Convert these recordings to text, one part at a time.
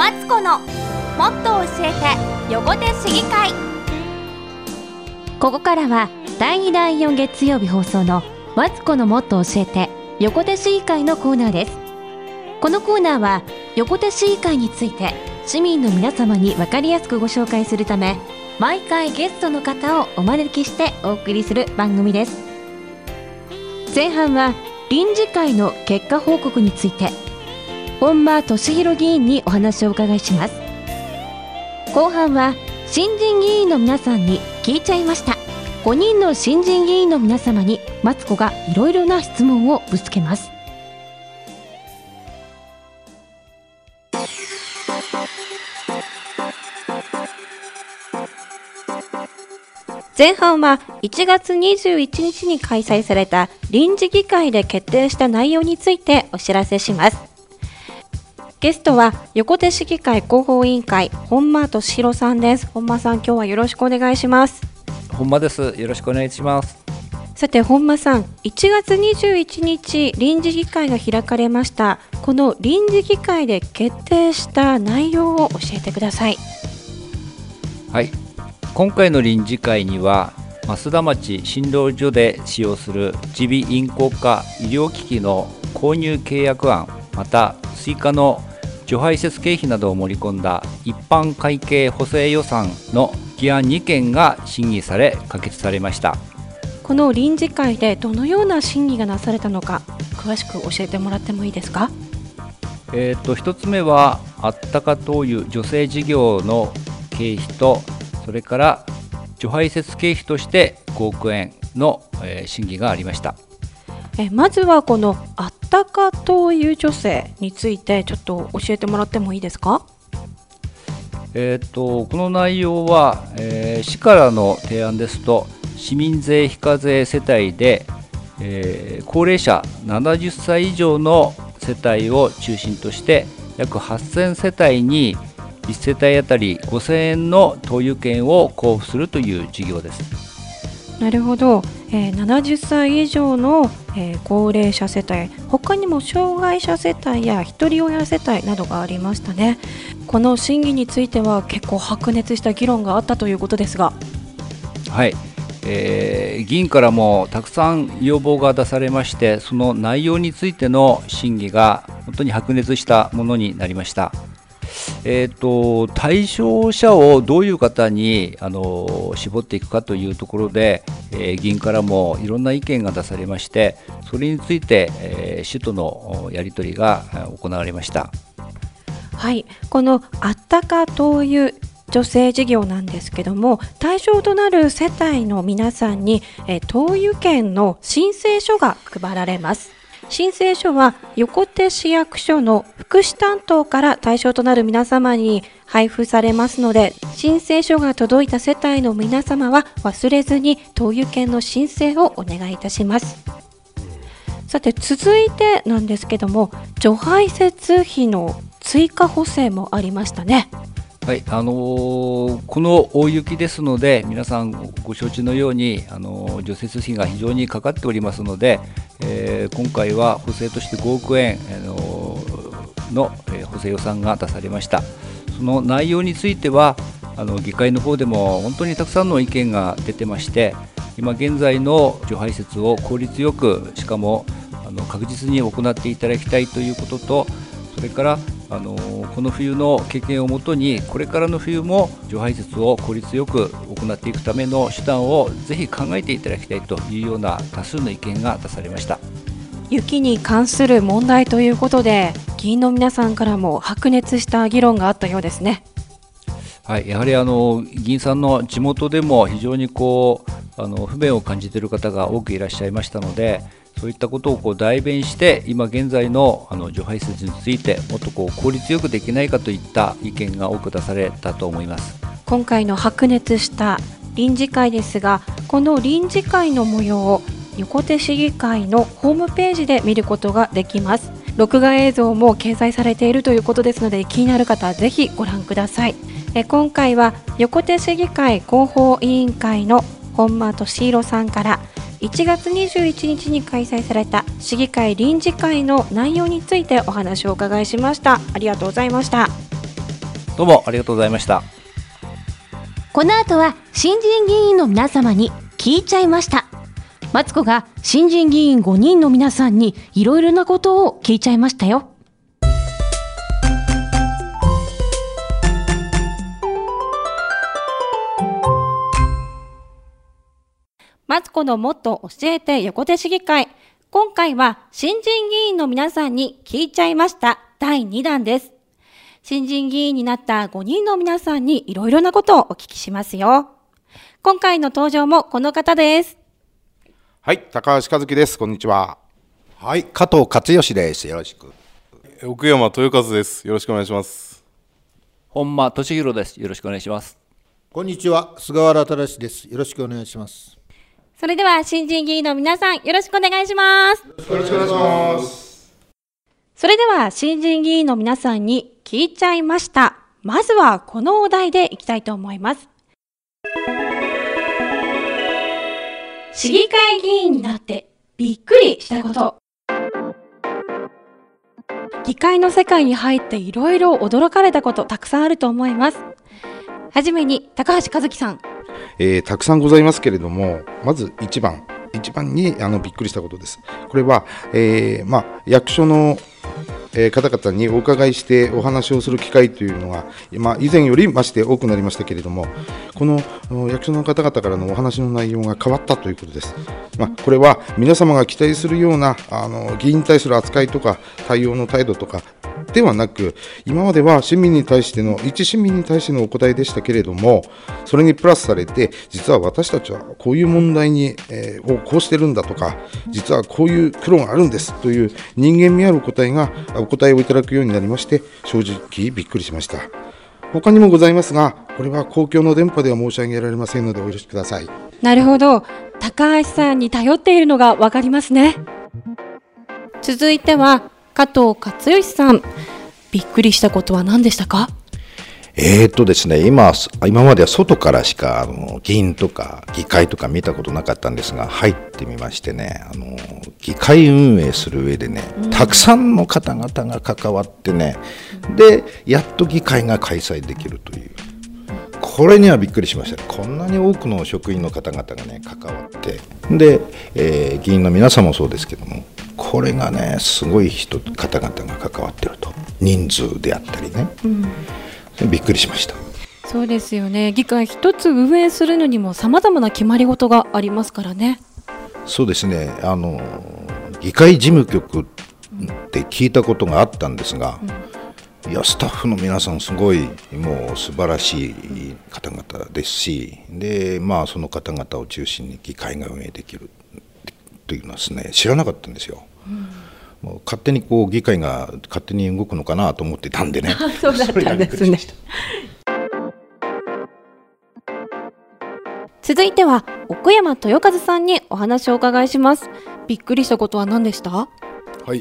マツコのもっと教えて横手市議会。ここからは第2第4月曜日放送のマツコのもっと教えて横手市議会のコーナーです。このコーナーは横手市議会について市民の皆様に分かりやすくご紹介するため、毎回ゲストの方をお招きしてお送りする番組です。前半は臨時会の結果報告について本間俊弘議員にお話をお伺いします。後半は新人議員の皆さんに聞いちゃいました。5人の新人議員の皆様にマツコがいろいろな質問をぶつけます。前半は1月21日に開催された臨時議会で決定した内容についてお知らせします。ゲストは横手市議会広報委員会本間俊弘さんです。本間さん、今日はよろしくお願いします。 本間です。よろしくお願いします。 さて本間さん、1月21日臨時議会が開かれました。この臨時議会で決定した内容を教えてください。 はい、今回の臨時会には増田町診療所で使用する耳鼻咽喉科医療機器の購入契約案、また追加の除排泄経費などを盛り込んだ一般会計補正予算の議案2件が審議され可決されました。 この臨時会でどのような審議がなされたのか詳しく教えてもらってもいいですか？ 1つ目はあったか灯油助成事業の経費と、それから除排泄経費として5億円の審議がありました。 まずはこのあったか灯油助成についてちょっと教えてもらってもいいですか？ この内容は、市からの提案ですと、市民税非課税世帯で、高齢者70歳以上の世帯を中心として約8000世帯に1世帯当たり5000円の灯油券を交付するという事業です。 なるほど、70歳以上の、高齢者世帯、他にも障害者世帯や一人親世帯などがありましたね。この審議については結構白熱した議論があったということですが。 はい、議員からもたくさん要望が出されまして、その内容についての審議が本当に白熱したものになりました。対象者をどういう方に絞っていくかというところで、議員からもいろんな意見が出されまして、それについて、市とのやり取りが行われました。 はい、このあったか灯油助成事業なんですけども、対象となる世帯の皆さんに、灯油券の申請書が配られます。申請書は横手市役所の福祉担当から対象となる皆様に配布されますので、申請書が届いた世帯の皆様は忘れずに灯油券の申請をお願いいたします。さて続いてなんですけども、除排泄費の追加補正もありましたね。 はい、この大雪ですので、皆さんご承知のように除雪費が非常にかかっておりますので、今回は補正として5億円の補正予算が出されました。その内容については議会の方でも本当にたくさんの意見が出てまして、今現在の除排泄を効率よく、しかも確実に行っていただきたいということと、それからこの冬の経験をもとに、これからの冬も除排泄を効率よく行っていくための手段をぜひ考えていただきたいというような多数の意見が出されました。 雪に関する問題ということで、議員の皆さんからも白熱した議論があったようですね。 はい、やはり議員さんの地元でも非常に不便を感じている方が多くいらっしゃいましたので、そういったことを代弁して、今現在の除排泄についてもっと効率よくできないかといった意見が多く出されたと思います。 今回の白熱した臨時会ですが、この臨時会の模様を横手市議会のホームページで見ることができます。録画映像も掲載されているということですので、気になる方はぜひご覧ください。今回は横手市議会広報委員会の本間俊弘さんから1月21日に開催された市議会臨時会の内容についてお話をお伺いしました。ありがとうございました。 どうもありがとうございました。 この後は新人議員の皆様に聞いちゃいました。マツコが新人議員5人の皆さんにいろいろなことを聞いちゃいましたよ。マツコのもっと教えて横手市議会。今回は新人議員の皆さんに聞いちゃいました第2弾です。新人議員になった5人の皆さんにいろいろなことをお聞きしますよ。今回の登場もこの方です。 はい、高橋和樹です。こんにちは。 はい、加藤勝義です。よろしく。 奥山豊和です。よろしくお願いします。 本間俊弘です。よろしくお願いします。 こんにちは、菅原忠です。よろしくお願いします。 それでは新人議員の皆さん、よろしくお願いします。 よろしくお願いします。 それでは新人議員の皆さんに聞いちゃいました。まずはこのお題でいきたいと思います。市議会議員になってびっくりしたこと。議会の世界に入っていろいろ驚かれたことたくさんあると思います。はじめに高橋和樹さん。 たくさんございますけれども、まず一番にびっくりしたことです。これは、役所の方々にお伺いしてお話をする機会というのが、以前よりまして多くなりましたけれども、この役所の方々からのお話の内容が変わったということです。これは皆様が期待するような議員に対する扱いとか対応の態度とかではなく、今までは一市民に対してのお答えでしたけれども、それにプラスされて、実は私たちはこういう問題をこうしてるんだとか、実はこういう苦労があるんですという人間味あるお答えをいただくようになりまして、正直びっくりしました。他にもございますが、これは公共の電波では申し上げられませんのでお許しください。 なるほど、高橋さんに頼っているのがわかりますね。続いては加藤勝義さん。びっくりしたことは何でしたか？ ですね、今までは外からしか議員とか議会とか見たことなかったんですが、入ってみましてね、議会運営する上でね、たくさんの方々が関わってね、でやっと議会が開催できるという、これにはびっくりしましたね。こんなに多くの職員の方々がね関わって、で、議員の皆さんもそうですけども、これがねすごい方々が関わってると、人数であったりね、びっくりしました。 そうですよね。議会一つ運営するのにも様々な決まり事がありますからね。 そうですね、議会事務局って聞いたことがあったんですが、いやスタッフの皆さんすごいもう素晴らしい方々ですし、でその方々を中心に議会が運営できるというのはですね、知らなかったんですよ。もう勝手に議会が勝手に動くのかなと思ってたんでね。 そうだったんですね。続いては奥山豊和さんにお話をお伺いします。びっくりしたことは何でした？ はい、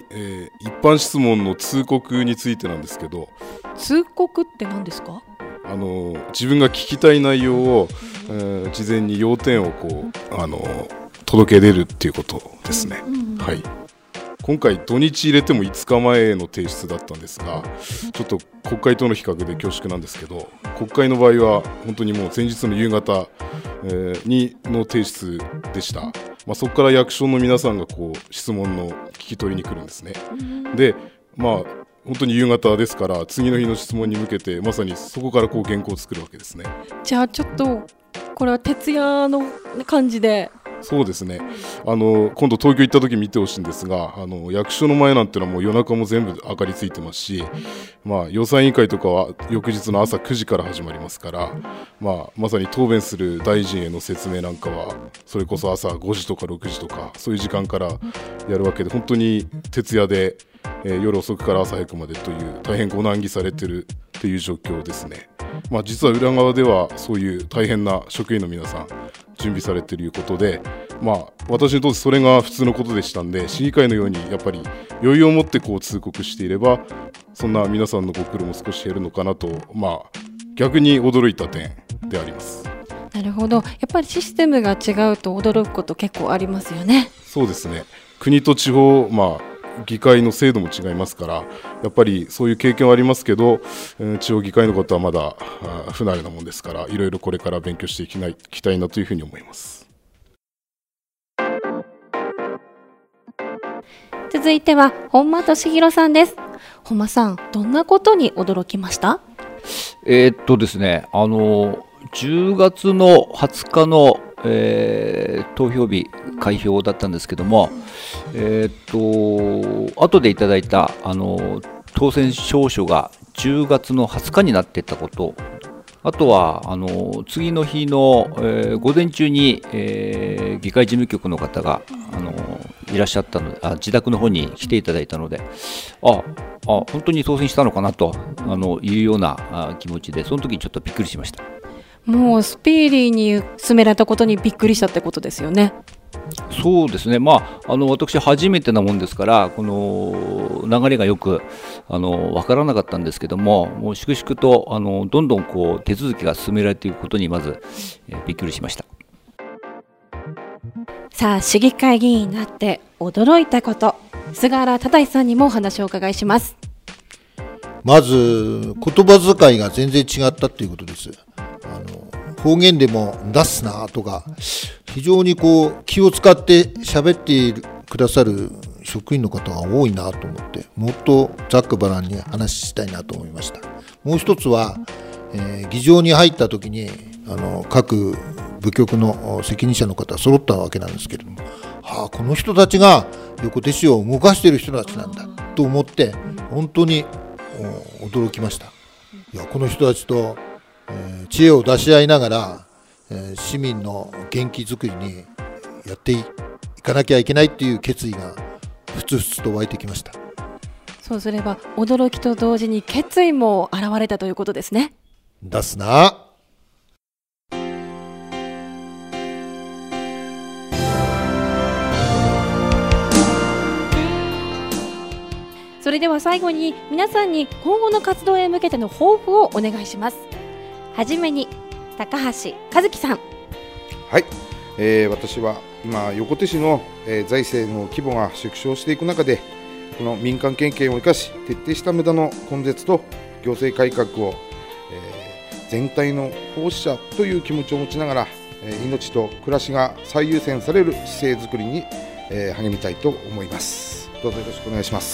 一般質問の通告についてなんですけど。 通告って何ですか？ 自分が聞きたい内容を、事前に要点を届け出るっていうことですね。はい。今回土日入れても5日前の提出だったんですが、ちょっと国会との比較で恐縮なんですけど、国会の場合は本当にもう前日の夕方、の提出でした。そこから役所の皆さんが質問の聞き取りに来るんですね。で、本当に夕方ですから、次の日の質問に向けてまさにそこから原稿を作るわけですね。 じゃあちょっとこれは徹夜の感じで。 そうですね。今度東京行った時見てほしいんですが、役所の前なんてのはもう夜中も全部明かりついてますし、予算委員会とかは翌日の朝9時から始まりますから、まさに答弁する大臣への説明なんかはそれこそ朝5時とか6時とかそういう時間からやるわけで、本当に徹夜で、夜遅くから朝早くまでという大変ご難儀されてるっていう状況ですね。実は裏側ではそういう大変な職員の皆さん準備されていることで、私にとってそれが普通のことでしたんで、市議会のようにやっぱり余裕を持って通告していれば、そんな皆さんのご苦労も少し減るのかなと、逆に驚いた点であります。 なるほど。やっぱりシステムが違うと驚くこと結構ありますよね。 そうですね。国と地方、 議会の制度も違いますから、やっぱりそういう経験はありますけど、地方議会のことはまだ不慣れなもんですから、いろいろこれから勉強していきたいなというふうに思います。 続いては本間俊弘さんです。本間さん、どんなことに驚きました？ ですね、10月の20日の、投票日開票だったんですけども、後でいただいた当選証書が10月の20日になっていたこと、あとは次の日の、午前中に、議会事務局の方がいらっしゃったので、自宅の方に来ていただいたので、本当に当選したのかなというような気持ちで、その時にちょっとびっくりしました。 もうスピーディーに進められたことにびっくりしたってことですよね。 そうですね、私初めてなもんですから、この流れがよく分からなかったんですけども、もう粛々とどんどんこう手続きが進められていくことにまず、びっくりしました。 さあ、市議会議員になって驚いたこと、菅原忠さんにもお話をお伺いします。 まず言葉遣いが全然違ったということです。方言でも出すなとか、非常に気を使って喋ってくださる職員の方が多いなと思って、もっとざっくばらんに話したいなと思いました。もう一つは、議場に入った時に各部局の責任者の方揃ったわけなんですけれども、この人たちが横手市を動かしている人たちなんだと思って、本当に驚きました。いや、この人たちと知恵を出し合いながら、市民の元気づくりにやっていかなきゃいけないっていう決意がふつふつと湧いてきました。 そうすれば驚きと同時に決意も現れたということですね。 出すな。 それでは最後に皆さんに今後の活動へ向けての抱負をお願いします。はじめに高橋和樹さん。 はい、私は今横手市の、財政の規模が縮小していく中で、この民間権限を生かし徹底した無駄の根絶と行政改革を、全体の奉仕者という気持ちを持ちながら、命と暮らしが最優先される市政づくりに、励みたいと思います。どうぞよろしくお願いします。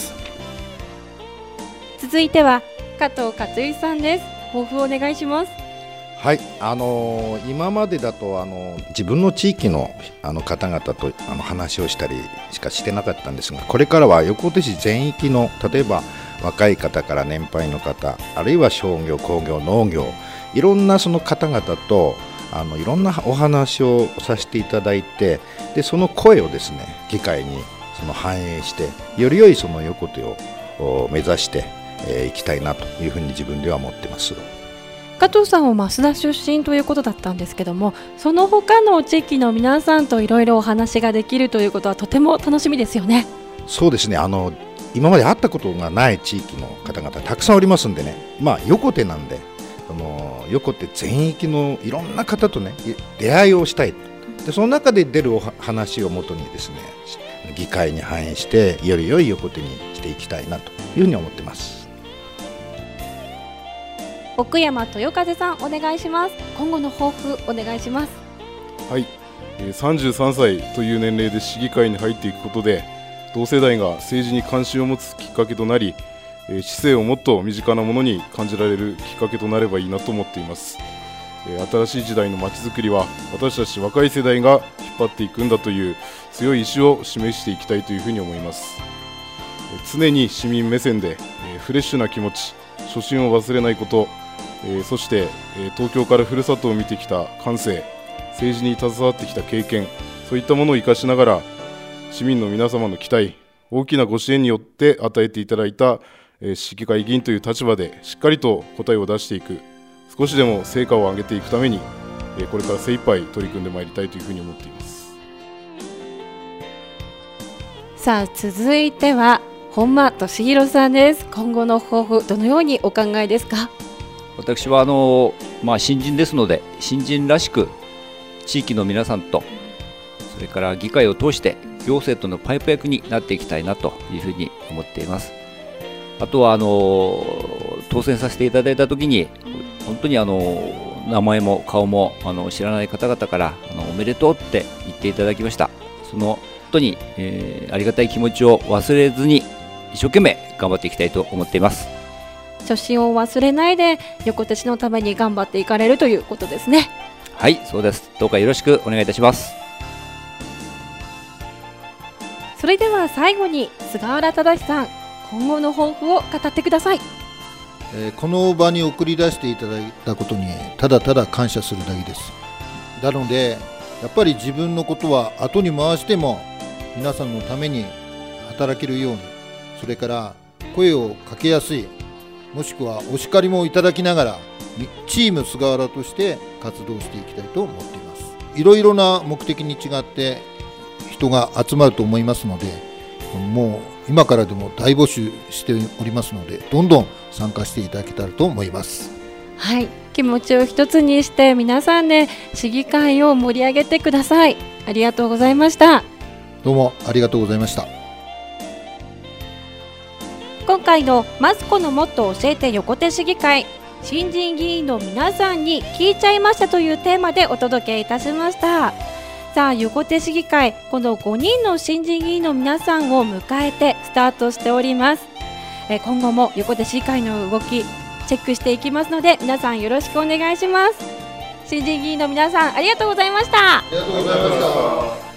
続いては加藤克義さんです。抱負をお願いします。 はい、今までだと自分の地域の方々と話をしたりしかしてなかったんですが、これからは横手市全域の、例えば若い方から年配の方、あるいは商業、工業、農業、いろんなその方々といろんなお話をさせていただいて、でその声をですね、議会に反映して、より良いその横手を目指していきたいなというふうに自分では思っています。 加藤さんは増田出身ということだったんですけども、その他の地域の皆さんといろいろお話ができるということはとても楽しみですよね。 そうですね、今まで会ったことがない地域の方々たくさんおりますんでね、横手なんで横手全域のいろんな方とね出会いをしたい。でその中で出るお話をもとにですね、議会に反映してより良い横手にしていきたいなというふうに思っています。 奥山豊和さん、お願いします。今後の抱負お願いします。 はい、33歳という年齢で市議会に入っていくことで、同世代が政治に関心を持つきっかけとなり、市政をもっと身近なものに感じられるきっかけとなればいいなと思っています。新しい時代のまちづくりは私たち若い世代が引っ張っていくんだという強い意志を示していきたいというふうに思います。常に市民目線でフレッシュな気持ち、初心を忘れないこと、そして東京からふるさとを見てきた感性、政治に携わってきた経験、そういったものを生かしながら、市民の皆様の期待、大きなご支援によって与えていただいた市議会議員という立場でしっかりと答えを出していく、少しでも成果を上げていくためにこれから精一杯取り組んでまいりたいというふうに思っています。 さあ、続いては本間俊弘さんです。今後の抱負、どのようにお考えですか？ 私は新人ですので、新人らしく地域の皆さんと、それから議会を通して行政とのパイプ役になっていきたいなというふうに思っています。あとは当選させていただいたときに本当に名前も顔も知らない方々からおめでとうって言っていただきました。その本当に、ありがたい気持ちを忘れずに一生懸命頑張っていきたいと思っています。 初心を忘れないで横手市のために頑張っていかれるということですね。 はい、そうです。どうかよろしくお願いいたします。 それでは最後に菅原忠さん、今後の抱負を語ってください。 この場に送り出していただいたことにただただ感謝するだけです。なのでやっぱり自分のことは後に回しても皆さんのために働けるように、それから声をかけやすい、もしくはお叱りもいただきながらチーム菅原として活動していきたいと思っています。いろいろな目的に違って人が集まると思いますので、もう今からでも大募集しておりますので、どんどん参加していただけたらと思います。 はい、気持ちを一つにして皆さんで市議会を盛り上げてください。ありがとうございました。 どうもありがとうございました。 今回のマツコのもっと教えて横手市議会、新人議員の皆さんに聞いちゃいましたというテーマでお届けいたしました。さあ、横手市議会、この5人の新人議員の皆さんを迎えてスタートしております。今後も横手市議会の動きチェックしていきますので、皆さんよろしくお願いします。新人議員の皆さん、ありがとうございました。 ありがとうございました。